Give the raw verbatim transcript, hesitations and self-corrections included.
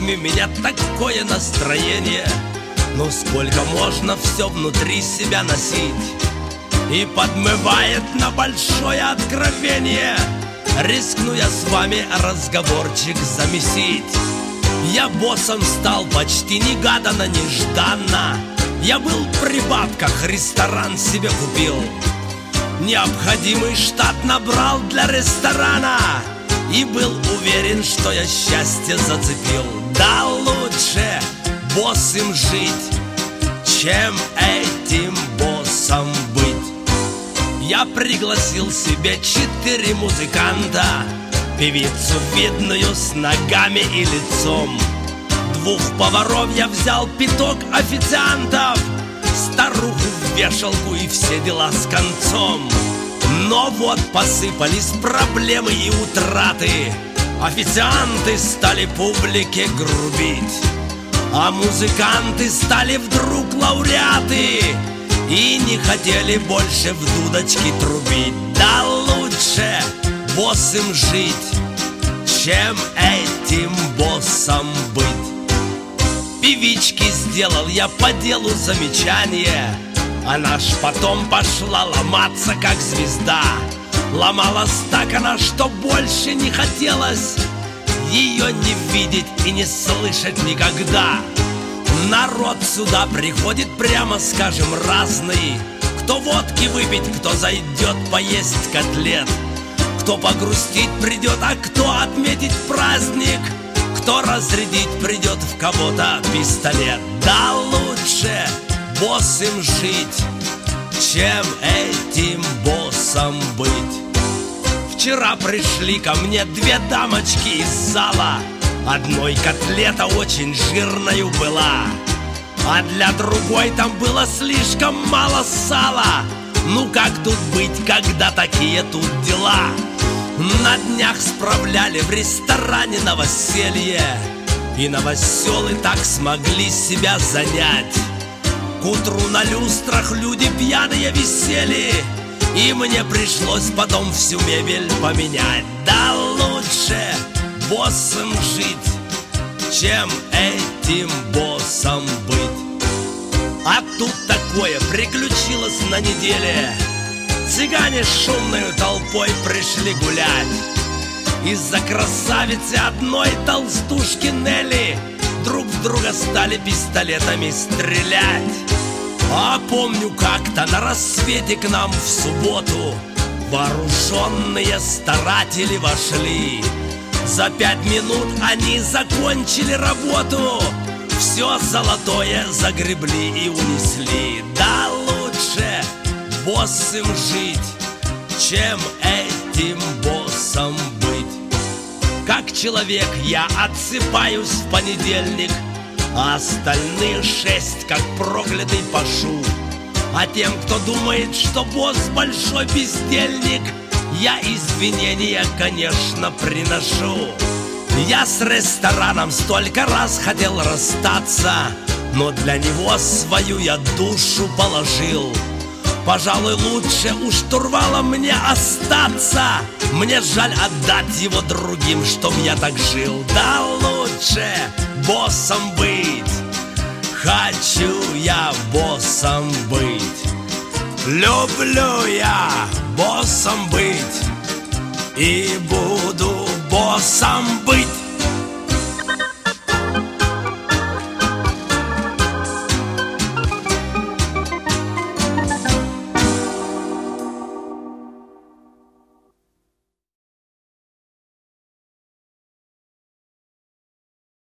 ритме меня такое настроение. Ну сколько можно все внутри себя носить? И подмывает на большое откровение. Рискну я с вами разговорчик замесить. Я боссом стал почти негаданно, нежданно. Я был при бабках, ресторан себе купил. Необходимый штат набрал для ресторана. И был уверен, что я счастье зацепил. Да лучше боссом жить, чем этим боссом быть. Я пригласил себе четыре музыканта, певицу видную с ногами и лицом. Двух поваров я взял, пяток официантов, старуху в вешалку и все дела с концом. Но вот посыпались проблемы и утраты. Официанты стали публике грубить, а музыканты стали вдруг лауреаты и не хотели больше в дудочки трубить. Да лучше боссом жить, чем этим боссом быть. Певичке сделал я по делу замечание. Она ж потом пошла ломаться, как звезда. Ломалась так она, что больше не хотелось ее не видеть и не слышать никогда. Народ сюда приходит, прямо скажем, разный. Кто водки выпить, кто зайдет поесть котлет, кто погрустить придет, а кто отметить праздник, кто разрядить придет в кого-то пистолет. Да лучше боссом жить, чем этим боссом быть. Вчера пришли ко мне две дамочки из зала. Одной котлета очень жирною была, а для другой там было слишком мало сала. Ну как тут быть, когда такие тут дела? На днях справляли в ресторане новоселье, и новоселы так смогли себя занять. К утру на люстрах люди пьяные висели, и мне пришлось потом всю мебель поменять. Да лучше боссом жить, чем этим боссом быть. А тут такое приключилось на неделе. Цыгане шумною толпой пришли гулять. Из-за красавицы одной толстушки Нелли друг в друга стали пистолетами стрелять. А помню, как-то на рассвете к нам в субботу вооруженные старатели вошли. За пять минут они закончили работу, все золотое загребли и унесли. Да лучше боссом жить, чем этим боссом быть. Как человек я отсыпаюсь в понедельник, а остальные шесть, как проклятый, пашу. А тем, кто думает, что босс большой бездельник, я извинения, конечно, приношу. Я с рестораном столько раз хотел расстаться, но для него свою я душу положил. Пожалуй, лучше у штурвала мне остаться. Мне жаль отдать его другим, чтоб я так жил. Да лучше боссом быть, хочу я боссом быть. Люблю я боссом быть и буду боссом быть.